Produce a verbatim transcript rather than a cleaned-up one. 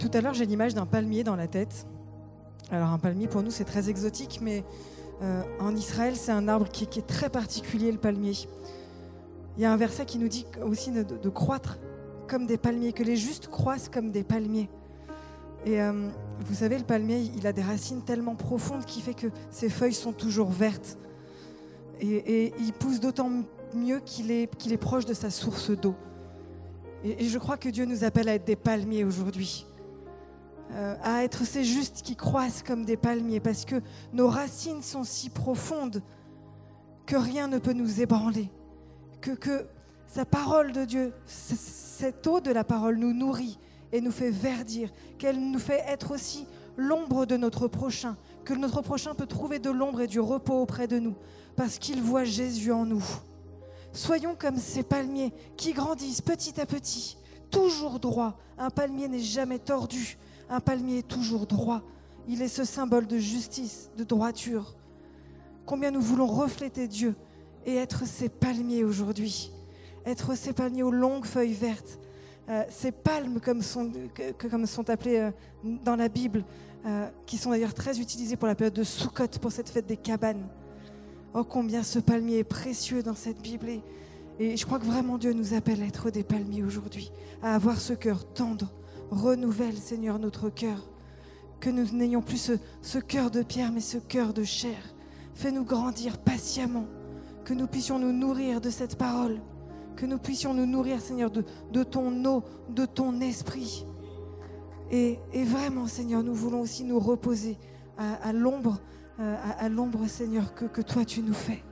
Tout à l'heure, j'ai l'image d'un palmier dans la tête. Alors un palmier, pour nous, c'est très exotique, mais euh, en Israël, c'est un arbre qui, qui est très particulier, le palmier. Il y a un verset qui nous dit aussi de, de croître comme des palmiers, que les justes croissent comme des palmiers. Et euh, vous savez, le palmier, il a des racines tellement profondes qui fait que ses feuilles sont toujours vertes. Et, et il pousse d'autant mieux qu'il est, qu'il est proche de sa source d'eau. Et, et je crois que Dieu nous appelle à être des palmiers aujourd'hui. Euh, à être ces justes qui croissent comme des palmiers, parce que nos racines sont si profondes que rien ne peut nous ébranler, que, que sa parole de Dieu, c- cette eau de la parole nous nourrit et nous fait verdir, qu'elle nous fait être aussi l'ombre de notre prochain, que notre prochain peut trouver de l'ombre et du repos auprès de nous, parce qu'il voit Jésus en nous. Soyons comme ces palmiers qui grandissent petit à petit, toujours droits. Un palmier n'est jamais tordu. Un palmier est toujours droit. Il est ce symbole de justice, de droiture. Combien nous voulons refléter Dieu et être ces palmiers aujourd'hui. Être ces palmiers aux longues feuilles vertes. Euh, ces palmes, comme sont, que, comme sont appelées euh, dans la Bible, euh, qui sont d'ailleurs très utilisées pour la période de Soukhot, pour cette fête des cabanes. Oh, combien ce palmier est précieux dans cette Bible. Et, et je crois que vraiment Dieu nous appelle à être des palmiers aujourd'hui, à avoir ce cœur tendre. Renouvelle, Seigneur, notre cœur. Que nous n'ayons plus ce, ce cœur de pierre, mais ce cœur de chair. Fais-nous grandir patiemment. Que nous puissions nous nourrir de cette parole. Que nous puissions nous nourrir, Seigneur, de, de ton eau, de ton esprit. Et, et vraiment, Seigneur, nous voulons aussi nous reposer à, à l'ombre, à, à l'ombre, Seigneur, que, que toi tu nous fais.